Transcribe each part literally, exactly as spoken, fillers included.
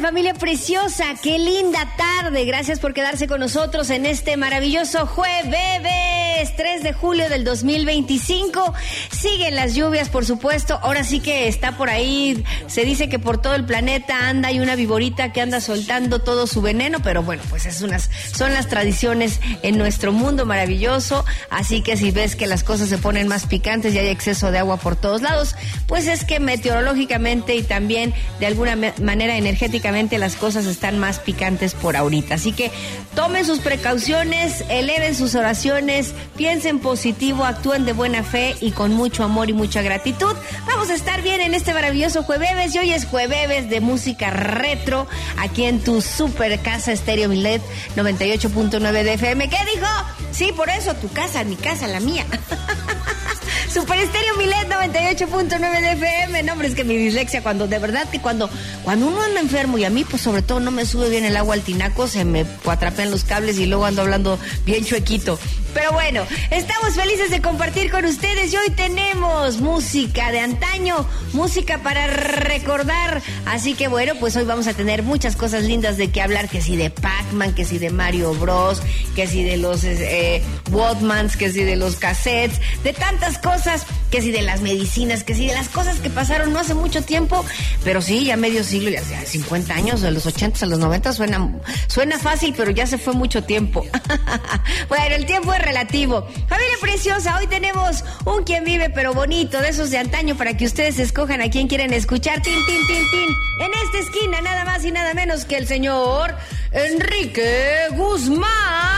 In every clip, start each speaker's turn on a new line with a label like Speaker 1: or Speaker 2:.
Speaker 1: familia preciosa, qué linda tarde. Gracias por quedarse con nosotros en este maravilloso jueves, tres de julio del dos mil veinticinco. Siguen las lluvias, por supuesto. Ahora sí que está por ahí, se dice que por todo el planeta anda, hay una viborita que anda soltando todo su veneno, pero bueno, pues es unas, son las tradiciones en nuestro mundo maravilloso. Así que si ves que las cosas se ponen más picantes y hay exceso de agua por todos lados, pues es que meteorológicamente y también de alguna manera energéticamente las cosas están más picantes por ahorita. Así que tomen sus precauciones, eleven sus oraciones, piensen positivo, actúen de buena fe y con mucho amor y mucha gratitud. Vamos a estar bien en este maravilloso jueves, y hoy es jueves de música retro aquí en tu super casa Estéreo Milet noventa y ocho punto nueve de F M. ¿Qué dijo? Sí, por eso, tu casa, mi casa, la mía. Super Estéreo Milet noventa y ocho punto nueve de F M. No, hombre, es que mi dislexia, cuando de verdad que cuando, cuando uno anda enfermo, y a mí pues sobre todo no me sube bien el agua al tinaco, se me atrapean los cables y luego ando hablando bien chuequito. Pero bueno, estamos felices de compartir con ustedes y hoy tenemos música de antaño, música para recordar. Así que bueno, pues hoy vamos a tener muchas cosas lindas de qué hablar, que si de Pac-Man, que si de Mario Bros, que si de los eh, Walkmans, que si de los cassettes, de tantas cosas, que si de las medicinas, que si de las cosas que pasaron no hace mucho tiempo, pero sí, ya medio siglo, ya sea cincuenta años, de los ochenta a los noventa, suena, suena fácil, pero ya se fue mucho tiempo. Bueno, el tiempo es relativo. Familia preciosa, hoy tenemos un quien vive pero bonito, de esos de antaño, para que ustedes escojan a quién quieren escuchar. Tin, tin, tin, tin. En esta esquina, nada más y nada menos que el señor Enrique Guzmán.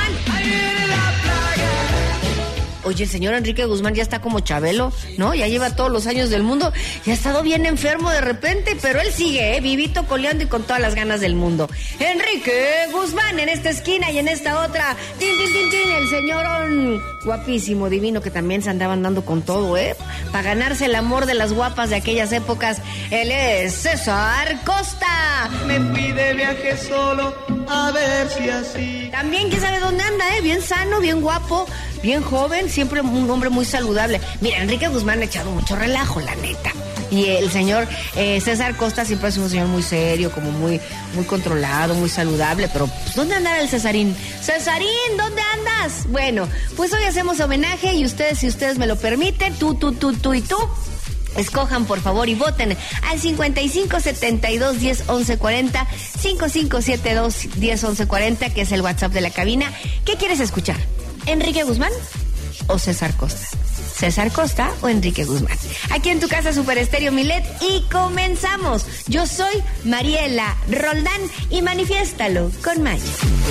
Speaker 1: Oye, el señor Enrique Guzmán ya está como Chabelo, ¿no? Ya lleva todos los años del mundo. Ya ha estado bien enfermo de repente, pero él sigue, ¿eh? Vivito, coleando y con todas las ganas del mundo. Enrique Guzmán en esta esquina y en esta otra. Tin, tin, tin, tin, el señor guapísimo, divino, que también se andaban dando con todo, ¿eh? Para ganarse el amor de las guapas de aquellas épocas. Él es César Costa.
Speaker 2: Me fui de viaje solo a ver si así.
Speaker 1: También, ¿quién sabe dónde anda, eh? Bien sano, bien guapo, bien joven, siempre un hombre muy saludable. Mira, Enrique Guzmán ha echado mucho relajo, la neta. Y el señor eh, César Costa siempre ha sido un señor muy serio, como muy muy controlado, muy saludable. Pero, pues, ¿dónde andará el Cesarín? Cesarín, ¿dónde andas? Bueno, pues hoy hacemos homenaje y ustedes, si ustedes me lo permiten, tú, tú, tú, tú y tú, escojan por favor y voten al cincuenta y cinco setenta y dos diez once cuarenta, cincuenta y cinco setenta y dos diez once cuarenta, que es el WhatsApp de la cabina. ¿Qué quieres escuchar? ¿Enrique Guzmán o César Costa? ¿César Costa o Enrique Guzmán? Aquí en tu casa Super Estéreo Milet y comenzamos. Yo soy Mariela Roldán y manifiéstalo con Maya.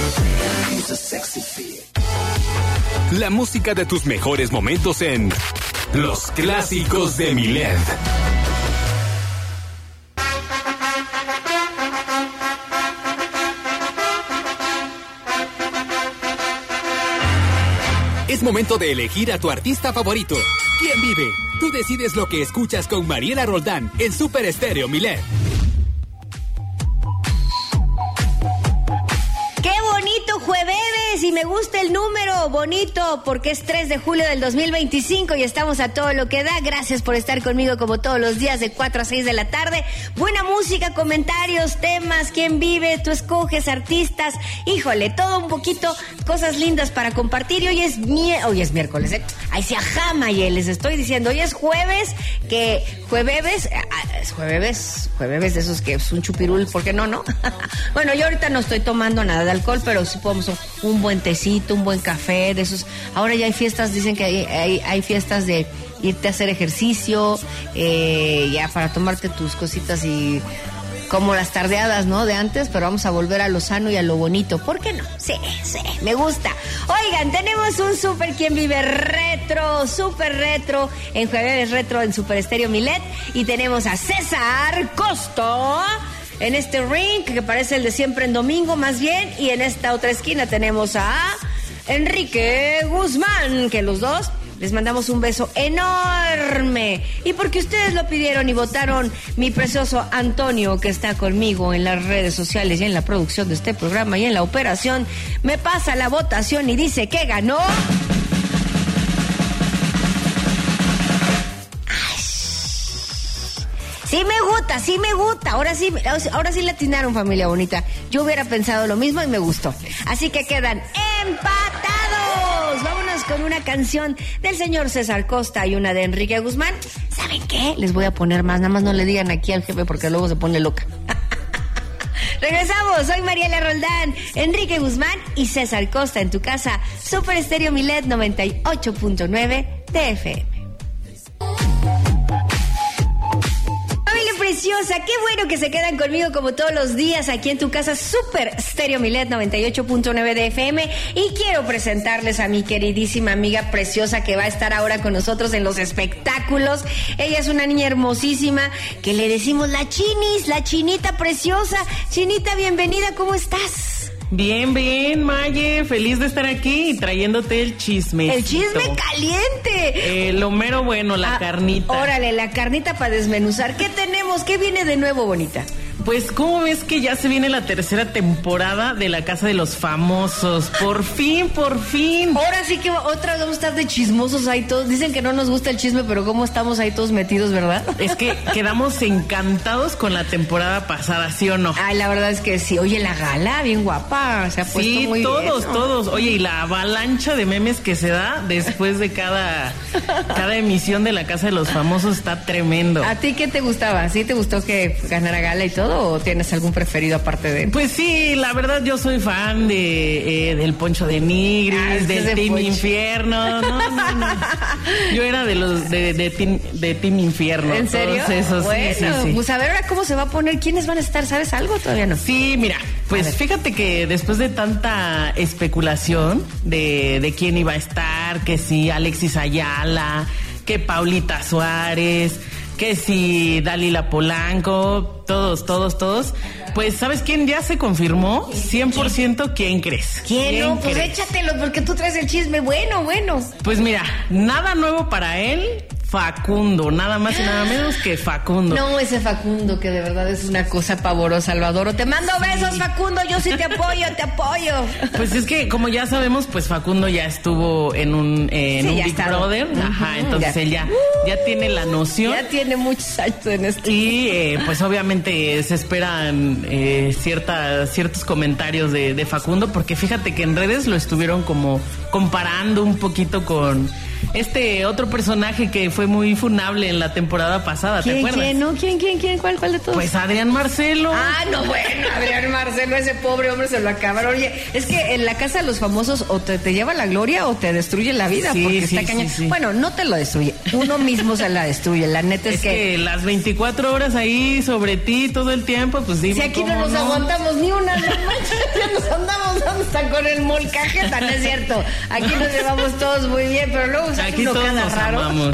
Speaker 3: La música de tus mejores momentos en Los Clásicos de Milet. Es momento de elegir a tu artista favorito. ¿Quién vive? Tú decides lo que escuchas con Mariela Roldán en Super Estéreo Milet.
Speaker 1: ¡Qué bonito jueves! Y me gusta el número bonito porque es tres de julio del dos mil veinticinco y estamos a todo lo que da. Gracias por estar conmigo como todos los días de cuatro a seis de la tarde. Buena música, comentarios, temas, quién vive, tú escoges artistas. Híjole, todo un poquito, cosas lindas para compartir. Y hoy es, mi- hoy es miércoles, ¿eh? Ay, se ajama, y les estoy diciendo, hoy es jueves, que jueves, ah, es jueves, jueves de esos que es un chupirul, ¿por qué no, no? Bueno, yo ahorita no estoy tomando nada de alcohol, pero sí podemos un buen tecito, un buen café, de esos. Ahora ya hay fiestas, dicen que hay, hay, hay fiestas de irte a hacer ejercicio, eh, ya para tomarte tus cositas y como las tardeadas, ¿no? De antes, pero vamos a volver a lo sano y a lo bonito. ¿Por qué no? Sí, sí, me gusta. Oigan, tenemos un súper quien vive retro, súper retro, en Jueves Retro en Super Estéreo Milet, y tenemos a César Costa en este ring, que parece el de siempre en domingo, más bien, y en esta otra esquina tenemos a Enrique Guzmán, que los dos les mandamos un beso enorme. Y porque ustedes lo pidieron y votaron, mi precioso Antonio, que está conmigo en las redes sociales y en la producción de este programa y en la operación, me pasa la votación y dice que ganó... Sí me gusta, sí me gusta. Ahora sí, ahora sí le atinaron, familia bonita. Yo hubiera pensado lo mismo y me gustó. Así que quedan empatados. Vámonos con una canción del señor César Costa y una de Enrique Guzmán. ¿Saben qué? Les voy a poner más. Nada más no le digan aquí al jefe porque luego se pone loca. Regresamos, soy Mariela Roldán, Enrique Guzmán y César Costa en tu casa. Super Estéreo Milet noventa y ocho punto nueve de F M. Preciosa, qué bueno que se quedan conmigo como todos los días aquí en tu casa. Super Estéreo Milet noventa y ocho punto nueve de F M. Y quiero presentarles a mi queridísima amiga preciosa que va a estar ahora con nosotros en los espectáculos. Ella es una niña hermosísima que le decimos la Chinis, la Chinita preciosa. Chinita, bienvenida, ¿cómo estás?
Speaker 4: Bien, bien, Maye, feliz de estar aquí y trayéndote el chisme.
Speaker 1: El chisme caliente.
Speaker 4: Eh, lo mero bueno, la ah, carnita.
Speaker 1: Órale, la carnita para desmenuzar. ¿Qué tenemos? ¿Qué viene de nuevo, bonita?
Speaker 4: Pues, ¿cómo ves que ya se viene la tercera temporada de La Casa de los Famosos? Por fin, por fin.
Speaker 1: Ahora sí que otra vez vamos a estar de chismosos ahí todos. Dicen que no nos gusta el chisme, pero cómo estamos ahí todos metidos, ¿verdad?
Speaker 4: Es que quedamos encantados con la temporada pasada, ¿sí o no?
Speaker 1: Ay, la verdad es que sí. Oye, la gala, bien guapa. Se ha puesto
Speaker 4: sí,
Speaker 1: muy
Speaker 4: todos,
Speaker 1: bien, ¿no?
Speaker 4: todos. Oye, y la avalancha de memes que se da después de cada, cada emisión de La Casa de los Famosos está tremendo.
Speaker 1: ¿A ti qué te gustaba? ¿Sí te gustó que ganara gala y todo? ¿O tienes algún preferido aparte de...?
Speaker 4: Pues sí, la verdad yo soy fan de eh, del Poncho de Nigris, ah, del de Team Poncho. Infierno. No, no, no. Yo era de los de, de, team, de Team Infierno.
Speaker 1: ¿En serio?
Speaker 4: Esos,
Speaker 1: bueno,
Speaker 4: sí, sí, sí.
Speaker 1: Pues a ver ahora cómo se va a poner, quiénes van a estar, ¿sabes algo? Todavía no.
Speaker 4: Sí, mira, pues fíjate que después de tanta especulación de, de quién iba a estar, que si Alexis Ayala, que Paulita Suárez, que si Dalila Polanco, todos, todos, todos. Pues, ¿sabes quién ya se confirmó? cien por ciento, ¿quién crees?
Speaker 1: ¿Quién?
Speaker 4: ¿Quién
Speaker 1: No, pues
Speaker 4: crees?
Speaker 1: échatelo porque tú traes el chisme bueno, bueno.
Speaker 4: Pues mira, nada nuevo para él. Facundo, nada más y nada menos que Facundo.
Speaker 1: No, ese Facundo que de verdad es una cosa pavorosa, lo adoro. Te mando sí. besos, Facundo, yo sí te apoyo, te apoyo.
Speaker 4: Pues es que como ya sabemos, pues Facundo ya estuvo en un, eh, en sí, un Big estado. Brother, uh-huh, ajá, entonces ya. él ya, uh, ya tiene la noción.
Speaker 1: Ya tiene muchos años en esto.
Speaker 4: Y eh, pues obviamente se esperan eh, cierta, ciertos comentarios de, de Facundo, porque fíjate que en redes lo estuvieron como comparando un poquito con este otro personaje que fue muy funable en la temporada pasada, ¿te acuerdas?
Speaker 1: ¿Quién? ¿No? ¿Quién? ¿Quién? ¿Quién? ¿Cuál? ¿Cuál de todos?
Speaker 4: Pues Adrián Marcelo.
Speaker 1: Ah, no, bueno, Adrián Marcelo, ese pobre hombre se lo acabaron. Oye, es que en La Casa de los Famosos o te, te lleva la gloria o te destruye la vida, sí, porque sí, está cañón. Sí, sí. Bueno, no te lo destruye, uno mismo se la destruye, la neta es,
Speaker 4: es
Speaker 1: que...
Speaker 4: que las veinticuatro horas ahí sobre ti todo el tiempo, pues dime.
Speaker 1: Si aquí no nos no? aguantamos ni una, no manches, ya nos andamos dando hasta con el molcajeta, no es cierto. Aquí nos llevamos todos muy bien, pero luego
Speaker 4: aquí todos cada nos raro. Amamos.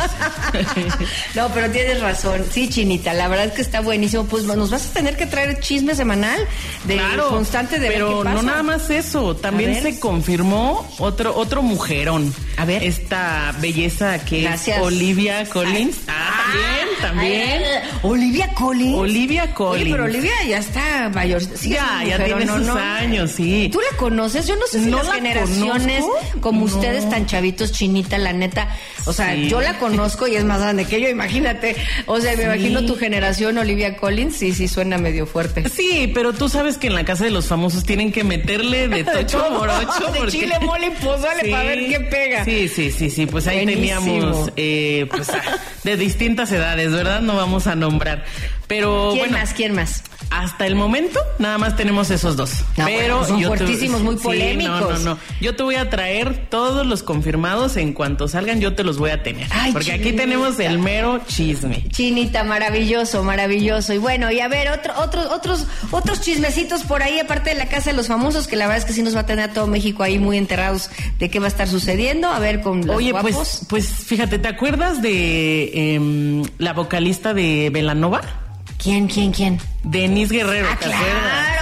Speaker 1: No, pero tienes razón. Sí, Chinita, la verdad es que está buenísimo. Pues nos vas a tener que traer chisme semanal de
Speaker 4: claro,
Speaker 1: constante de
Speaker 4: pero
Speaker 1: ver qué pasa.
Speaker 4: No nada más eso, también se confirmó otro otro mujerón.
Speaker 1: A ver.
Speaker 4: Esta belleza que
Speaker 1: Gracias.
Speaker 4: es Olivia Collins.
Speaker 1: Ay.
Speaker 4: Ah, también, también.
Speaker 1: Ay, Olivia Collins.
Speaker 4: Olivia Collins.
Speaker 1: Oye, pero Olivia ya está mayor. Sí,
Speaker 4: ya,
Speaker 1: mujer,
Speaker 4: ya tiene
Speaker 1: no,
Speaker 4: sus
Speaker 1: no.
Speaker 4: años, sí.
Speaker 1: ¿Tú la conoces? Yo no sé si
Speaker 4: no
Speaker 1: las
Speaker 4: la
Speaker 1: generaciones
Speaker 4: conozco.
Speaker 1: como
Speaker 4: no.
Speaker 1: ustedes tan chavitos, Chinita, la neta. O sea,
Speaker 4: sí.
Speaker 1: yo la conozco y es más grande que yo, imagínate. O sea, me sí. imagino tu generación, Olivia Collins, sí, sí suena medio fuerte.
Speaker 4: Sí, pero tú sabes que en La Casa de los Famosos tienen que meterle de tocho morocho.
Speaker 1: De
Speaker 4: porque...
Speaker 1: chile, mole y pozole sí. para ver qué pega.
Speaker 4: Sí, sí, sí, sí, pues ahí Buenísimo. teníamos eh, pues, de distintas edades, ¿verdad? No vamos a nombrar. Pero
Speaker 1: ¿Quién
Speaker 4: bueno,
Speaker 1: más? ¿Quién más?
Speaker 4: Hasta el momento nada más tenemos esos dos.
Speaker 1: No,
Speaker 4: pero
Speaker 1: bueno, son
Speaker 4: yo
Speaker 1: fuertísimos,
Speaker 4: te...
Speaker 1: muy polémicos.
Speaker 4: Sí, no, no, no. Yo te voy a traer todos los confirmados en cuanto salgan, yo te los voy a tener.
Speaker 1: Ay,
Speaker 4: porque
Speaker 1: Chinita.
Speaker 4: Aquí tenemos el mero chisme.
Speaker 1: Chinita, maravilloso, maravilloso. Y bueno, y a ver, otro, otros, otros, otros chismecitos por ahí, aparte de La Casa de los Famosos, que la verdad es que sí nos va a tener a todo México ahí muy enterados de qué va a estar sucediendo. A ver, con los
Speaker 4: Oye,
Speaker 1: guapos.
Speaker 4: pues, pues fíjate, ¿te acuerdas de eh, la vocalista de Belanova?
Speaker 1: ¿Quién, quién, quién?
Speaker 4: Denise Guerrero,
Speaker 1: ah,
Speaker 4: ¿te
Speaker 1: claro,
Speaker 4: acuerdas?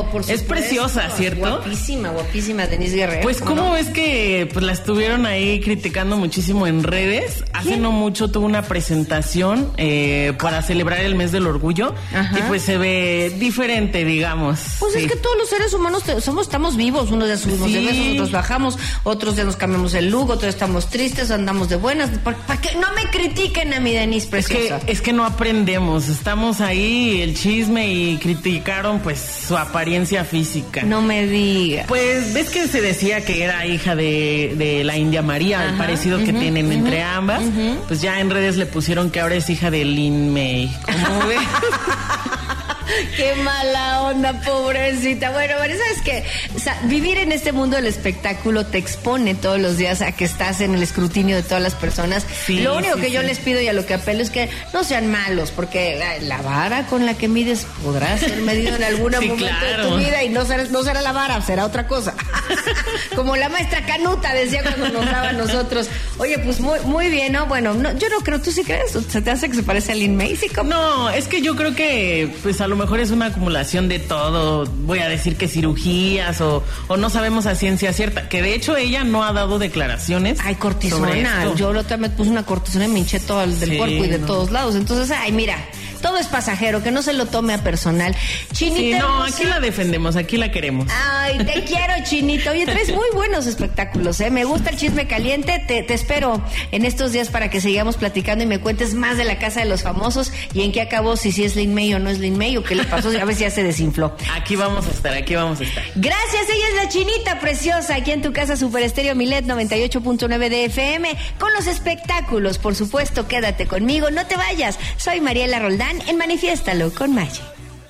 Speaker 1: por supuesto.
Speaker 4: Es preciosa, ¿cierto?
Speaker 1: Guapísima, guapísima Denise Guerrero.
Speaker 4: Pues, ¿cómo ¿no? ves que pues la estuvieron ahí criticando muchísimo en redes? Hace ¿Quién? no mucho tuvo una presentación eh, para celebrar el mes del orgullo. Ajá. Y pues se ve diferente, digamos.
Speaker 1: Pues sí. Es que todos los seres humanos te, somos, estamos vivos. Unos días subimos sí. de besos, otros bajamos, otros días nos cambiamos el look, otros estamos tristes, andamos de buenas. ¿Para, para que no me critiquen a mi Denise preciosa?
Speaker 4: Es que, es que no aprendemos. Estamos ahí, el chisme, y criticaron pues su apariencia física.
Speaker 1: No me digas.
Speaker 4: Pues ves que se decía que era hija de, de la India María, Ajá, el parecido uh-huh, que tienen uh-huh, entre ambas. Uh-huh. Pues ya en redes le pusieron que ahora es hija de Lin May. ¿Cómo ves?
Speaker 1: Qué mala onda, pobrecita. Bueno, bueno, sabes que o sea, vivir en este mundo del espectáculo te expone todos los días a que estás en el escrutinio de todas las personas. Sí, Lo único sí, que sí. yo les pido y a lo que apelo es que no sean malos, porque la, la vara con la que mides podrá ser medido en algún sí, momento claro. de tu vida y no será, no será la vara, será otra cosa. Como la maestra Canuta decía cuando nos daba a nosotros. Oye, pues muy, muy bien, ¿no? Bueno, no, yo no creo, ¿tú sí crees? ¿Se te hace que se parece a Lin May? ¿Sí, como?
Speaker 4: No, es que yo creo que pues a lo mejor es una acumulación de todo. Voy a decir que cirugías o, o no sabemos a ciencia cierta, que de hecho ella no ha dado declaraciones.
Speaker 1: Ay, cortisona. Yo la otra vez puse una cortisona y me hinché todo el del sí, cuerpo y de no. todos lados. Entonces, ay, mira, todo es pasajero, que no se lo tome a personal. Chinita.
Speaker 4: Sí, no, aquí la defendemos, aquí la queremos.
Speaker 1: Ay, te quiero, Chinita. Oye, traes muy buenos espectáculos, ¿eh? Me gusta el chisme caliente. Te, te espero en estos días para que sigamos platicando y me cuentes más de la Casa de los Famosos y en qué acabó, si sí es Lin May o no es Lin May o qué le pasó, a ver si ya se desinfló.
Speaker 4: Aquí vamos a estar, aquí vamos a estar.
Speaker 1: Gracias, ella es la Chinita preciosa, aquí en tu casa Super Estéreo Milet noventa y ocho punto nueve de F M, con los espectáculos, por supuesto. Quédate conmigo, no te vayas. Soy Mariela Roldán en Manifiéstalo con Maggi.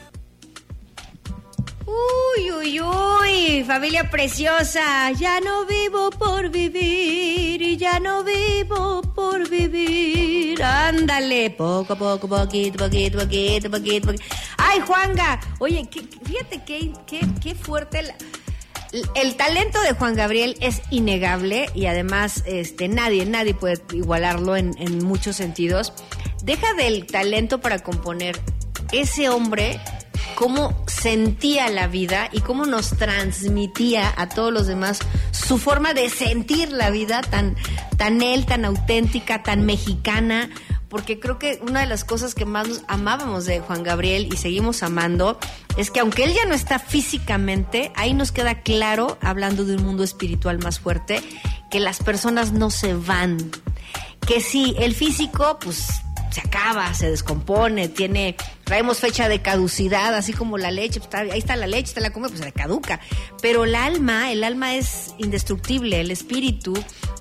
Speaker 1: Uy, uy, uy, familia preciosa, ya no vivo por vivir y ya no vivo por vivir. Ándale, poco, poco, poquito, poquito, poquito, poquito, poquito. Ay, Juanga, oye, qué, fíjate qué, qué, qué fuerte la... El talento de Juan Gabriel es innegable y además este, nadie, nadie puede igualarlo en, en muchos sentidos. Deja del talento para componer. Ese hombre, cómo sentía la vida y cómo nos transmitía a todos los demás su forma de sentir la vida tan, tan él, tan auténtica, tan mexicana. Porque creo que una de las cosas que más nos amábamos de Juan Gabriel y seguimos amando es que aunque él ya no está físicamente, ahí nos queda claro, hablando de un mundo espiritual más fuerte, que las personas no se van. Que sí, el físico, pues se acaba, se descompone, tiene, traemos fecha de caducidad, así como la leche, pues está, ahí está la leche, está la come, pues se caduca. Pero el alma, el alma es indestructible, el espíritu,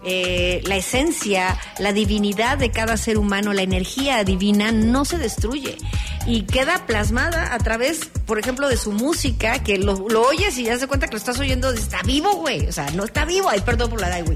Speaker 1: eh, la esencia, la divinidad de cada ser humano, la energía divina no se destruye y queda plasmada a través, por ejemplo, de su música, que lo, lo oyes y ya se cuenta que lo estás oyendo, está vivo, güey, o sea, no está vivo, ay, perdón por la edad, güey.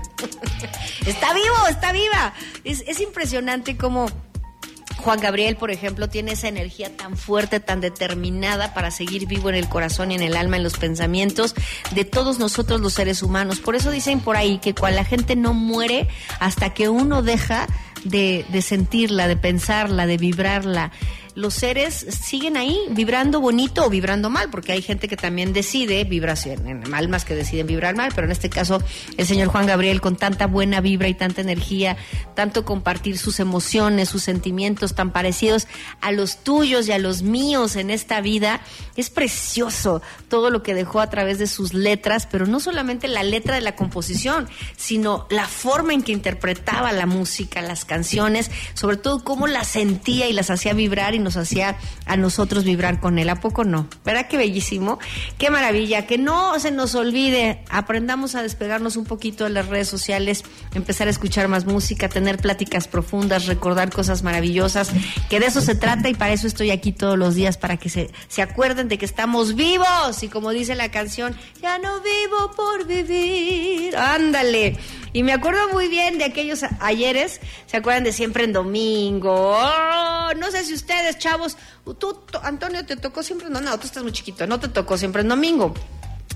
Speaker 1: Está vivo, está viva. Es, es impresionante cómo Juan Gabriel, por ejemplo, tiene esa energía tan fuerte, tan determinada para seguir vivo en el corazón y en el alma, en los pensamientos de todos nosotros los seres humanos. Por eso dicen por ahí que cual la gente no muere hasta que uno deja de, de sentirla, de pensarla, de vibrarla. Los seres siguen ahí vibrando bonito o vibrando mal, porque hay gente que también decide vibración, almas que deciden vibrar mal, pero en este caso el señor Juan Gabriel, con tanta buena vibra y tanta energía, tanto compartir sus emociones, sus sentimientos tan parecidos a los tuyos y a los míos en esta vida, es precioso todo lo que dejó a través de sus letras, pero no solamente la letra de la composición, sino la forma en que interpretaba la música, las canciones, sobre todo cómo las sentía y las hacía vibrar y nos hacía a nosotros vibrar con él. ¿A poco no? ¿Verdad qué bellísimo? ¡Qué maravilla! Que no se nos olvide, aprendamos a despegarnos un poquito de las redes sociales, empezar a escuchar más música, tener pláticas profundas, recordar cosas maravillosas, que de eso se trata y para eso estoy aquí todos los días, para que se, se acuerden de que estamos vivos y como dice la canción, ya no vivo por vivir. ¡Ándale! Y me acuerdo muy bien de aquellos ayeres, ¿se acuerdan de Siempre en Domingo? Oh, no sé si ustedes, chavos, tú, tú, Antonio, te tocó Siempre en Domingo. No, tú estás muy chiquito, no te tocó Siempre en Domingo.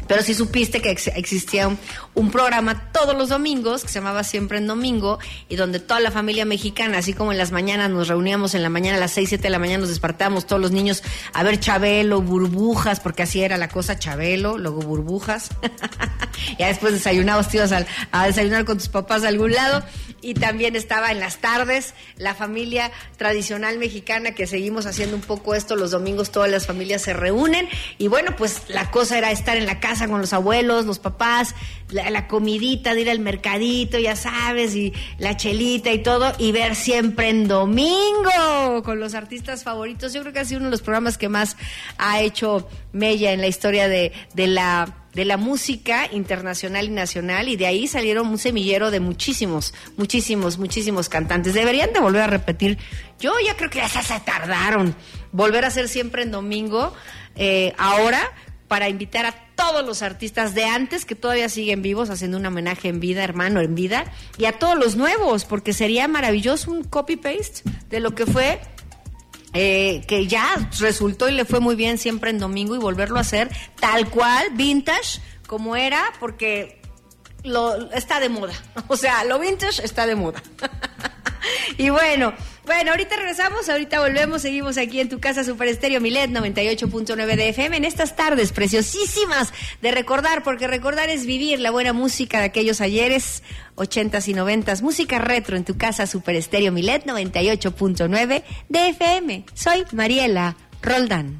Speaker 1: Pero sí supiste que ex- existía un, un programa todos los domingos que se llamaba Siempre en Domingo, y donde toda la familia mexicana, así como en las mañanas nos reuníamos en la mañana a las seis, siete de la mañana, nos despertábamos todos los niños a ver Chabelo, Burbujas, porque así era la cosa, Chabelo, luego Burbujas. Ya después desayunabas, te ibas a, a desayunar con tus papás a algún lado. Y también estaba en las tardes la familia tradicional mexicana, que seguimos haciendo un poco esto los domingos, todas las familias se reúnen, y bueno, pues la cosa era estar en la casa con los abuelos, los papás, la, la comidita de ir al mercadito, ya sabes, y la chelita y todo, y ver Siempre en Domingo con los artistas favoritos. Yo creo que ha sido uno de los programas que más ha hecho mella en la historia de, de la... de la música internacional y nacional, y de ahí salieron un semillero de muchísimos, muchísimos, muchísimos cantantes. Deberían de volver a repetir. Yo ya creo que ya se tardaron. Volver a hacer Siempre en Domingo, eh, ahora, para invitar a todos los artistas de antes que todavía siguen vivos, haciendo un homenaje en vida, hermano, en vida, y a todos los nuevos, porque sería maravilloso un copy-paste de lo que fue... Eh, que ya resultó y le fue muy bien Siempre en Domingo, y volverlo a hacer tal cual, vintage, como era, porque lo está de moda. O sea, lo vintage está de moda. Y bueno, bueno, ahorita regresamos, ahorita volvemos, seguimos aquí en tu casa Super Estéreo Milet noventa y ocho punto nueve de F M en estas tardes preciosísimas de recordar, porque recordar es vivir la buena música de aquellos ayeres, ochentas y noventas, música retro en tu casa Super Estéreo Milet noventa y ocho punto nueve de F M. Soy Mariela Roldán.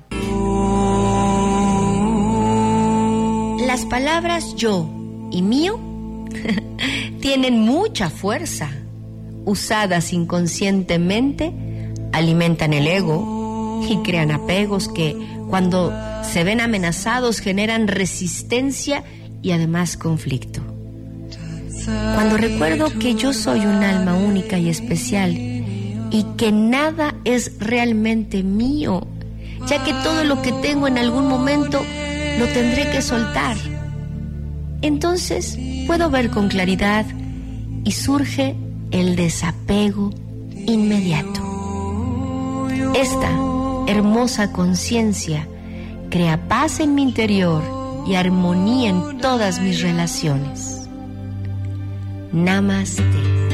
Speaker 1: Las palabras yo y mío tienen mucha fuerza. Usadas inconscientemente, alimentan el ego y crean apegos que, cuando se ven amenazados, generan resistencia y además conflicto. Cuando recuerdo que yo soy un alma única y especial y que nada es realmente mío, ya que todo lo que tengo en algún momento lo tendré que soltar, entonces puedo ver con claridad y surge el desapego inmediato. Esta hermosa conciencia crea paz en mi interior y armonía en todas mis relaciones. Namaste.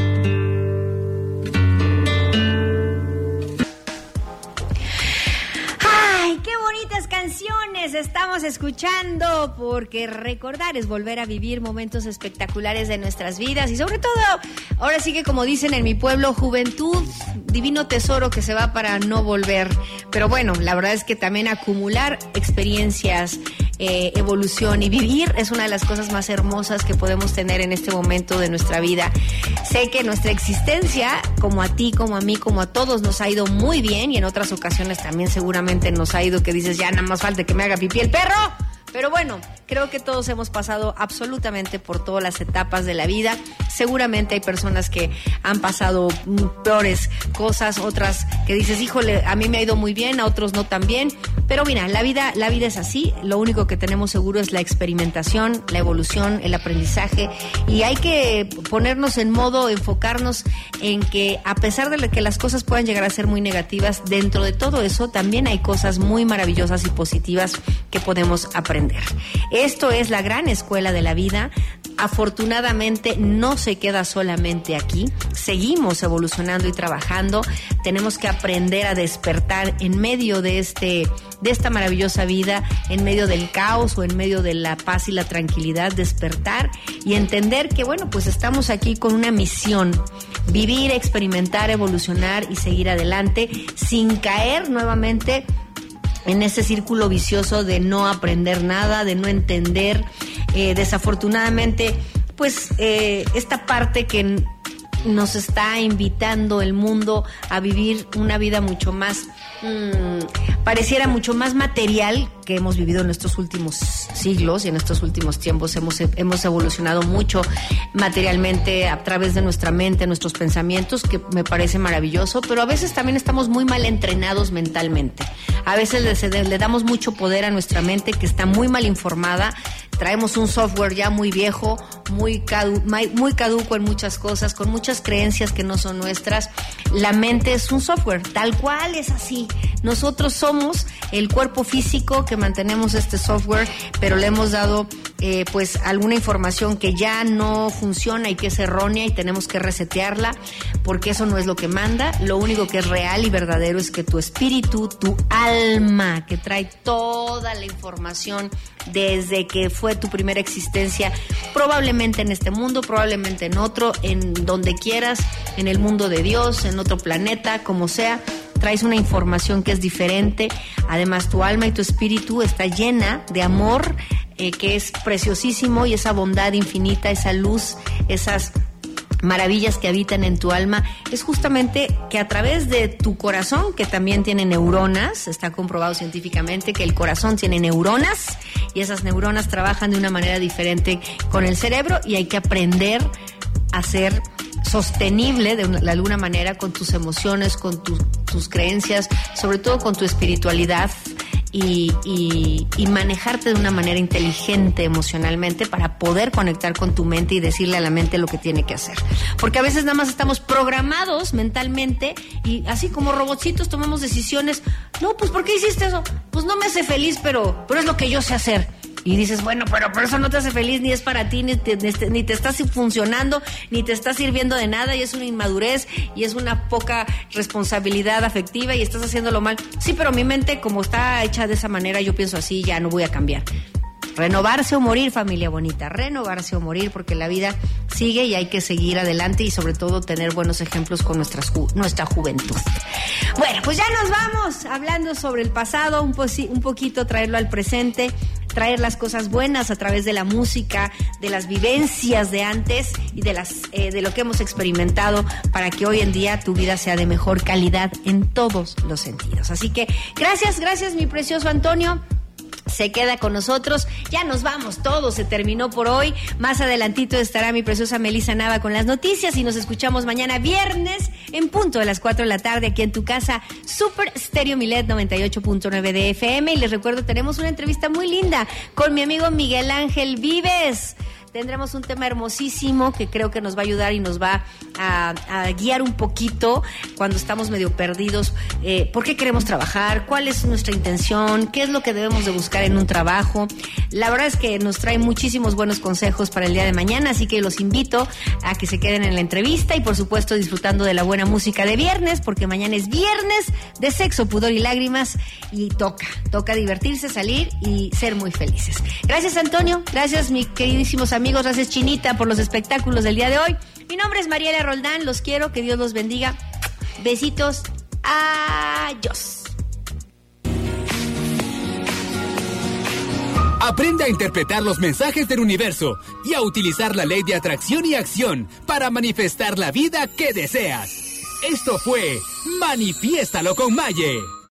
Speaker 1: ¡Ay, qué bonitas canciones estamos escuchando! Porque recordar es volver a vivir momentos espectaculares de nuestras vidas, y sobre todo, ahora sí que, como dicen en mi pueblo, juventud, divino tesoro que se va para no volver. Pero bueno, la verdad es que también acumular experiencias, eh, evolución y vivir es una de las cosas más hermosas que podemos tener en este momento de nuestra vida. Sé que nuestra existencia, como a ti, como a mí, como a todos, nos ha ido muy bien, y en otras ocasiones también seguramente nos ha ido que dices, ya nada más falta que me haga pipí el perro. Pero bueno, creo que todos hemos pasado absolutamente por todas las etapas de la vida. Seguramente hay personas que han pasado peores cosas, otras que dices, híjole, a mí me ha ido muy bien, a otros no tan bien. Pero mira, la vida, la vida es así. Lo único que tenemos seguro es la experimentación, la evolución, el aprendizaje. Y hay que ponernos en modo, enfocarnos en que, a pesar de que las cosas puedan llegar a ser muy negativas, dentro de todo eso también hay cosas muy maravillosas y positivas que podemos aprender. Esto es la gran escuela de la vida. Afortunadamente no se queda solamente aquí, seguimos evolucionando y trabajando. Tenemos que aprender a despertar en medio de este, de esta maravillosa vida, en medio del caos o en medio de la paz y la tranquilidad, despertar y entender que, bueno, pues estamos aquí con una misión: vivir, experimentar, evolucionar y seguir adelante sin caer nuevamente en ese círculo vicioso de no aprender nada, de no entender. Eh, desafortunadamente, pues eh, esta parte que nos está invitando el mundo a vivir una vida mucho más, mmm, pareciera mucho más material, que hemos vivido en estos últimos siglos y en estos últimos tiempos. Hemos, hemos evolucionado mucho materialmente a través de nuestra mente, nuestros pensamientos, que me parece maravilloso, pero a veces también estamos muy mal entrenados mentalmente. A veces le, le damos mucho poder a nuestra mente, que está muy mal informada, traemos un software ya muy viejo, muy, cadu- muy caduco en muchas cosas, con muchas creencias que no son nuestras. La mente es un software, tal cual es así. Nosotros somos el cuerpo físico que mantenemos este software, pero le hemos dado eh, pues alguna información que ya no funciona y que es errónea y tenemos que resetearla, porque eso no es lo que manda. Lo único que es real y verdadero es que tu espíritu, tu alma, que trae toda la información desde que fue tu primera existencia, probablemente en este mundo, probablemente en otro, en donde quieras, en el mundo de Dios, en otro planeta, como sea, traes una información que es diferente. Además, tu alma y tu espíritu está llena de amor, eh, que es preciosísimo, y esa bondad infinita, esa luz, esas maravillas que habitan en tu alma, es justamente que a través de tu corazón, que también tiene neuronas, está comprobado científicamente que el corazón tiene neuronas, y esas neuronas trabajan de una manera diferente con el cerebro, y hay que aprender a ser sostenible de, una, de alguna manera con tus emociones, con tu, tus creencias, sobre todo con tu espiritualidad, y, y, y manejarte de una manera inteligente emocionalmente para poder conectar con tu mente y decirle a la mente lo que tiene que hacer. Porque a veces nada más estamos programados mentalmente y así como robotcitos tomamos decisiones. No, pues ¿por qué hiciste eso? Pues no me hace feliz, pero, pero es lo que yo sé hacer. Y dices, bueno, pero por eso no te hace feliz, ni es para ti, ni te, ni te está funcionando, ni te está sirviendo de nada, y es una inmadurez, y es una poca responsabilidad afectiva, y estás haciéndolo mal. Sí, pero mi mente, como está hecha de esa manera, yo pienso así, ya no voy a cambiar. Renovarse o morir, familia bonita, renovarse o morir, porque la vida sigue y hay que seguir adelante, y sobre todo tener buenos ejemplos con nuestras ju- nuestra juventud. Bueno, pues ya nos vamos hablando sobre el pasado, un, po- un poquito traerlo al presente, traer las cosas buenas a través de la música, de las vivencias de antes y de las eh, de lo que hemos experimentado, para que hoy en día tu vida sea de mejor calidad en todos los sentidos. Así que gracias, gracias mi precioso Antonio. Se queda con nosotros, ya nos vamos, todo se terminó por hoy. Más adelantito estará mi preciosa Melissa Nava con las noticias, y nos escuchamos mañana viernes en punto de las cuatro de la tarde aquí en tu casa, Super Stereo Milet noventa y ocho punto nueve de F M. Y les recuerdo, tenemos una entrevista muy linda con mi amigo Miguel Ángel Vives. Tendremos un tema hermosísimo que creo que nos va a ayudar y nos va a, a guiar un poquito cuando estamos medio perdidos. Eh, ¿Por qué queremos trabajar? ¿Cuál es nuestra intención? ¿Qué es lo que debemos de buscar en un trabajo? La verdad es que nos trae muchísimos buenos consejos para el día de mañana, así que los invito a que se queden en la entrevista y, por supuesto, disfrutando de la buena música de viernes, porque mañana es viernes de sexo, pudor y lágrimas, y toca, toca divertirse, salir y ser muy felices. Gracias, Antonio. Gracias, mis queridísimos amigos. Amigos, gracias Chinita por los espectáculos del día de hoy. Mi nombre es Mariela Roldán, los quiero, que Dios los bendiga. Besitos, adiós.
Speaker 3: Aprende a interpretar los mensajes del universo y a utilizar la ley de atracción y acción para manifestar la vida que deseas. Esto fue Manifiéstalo con Maye.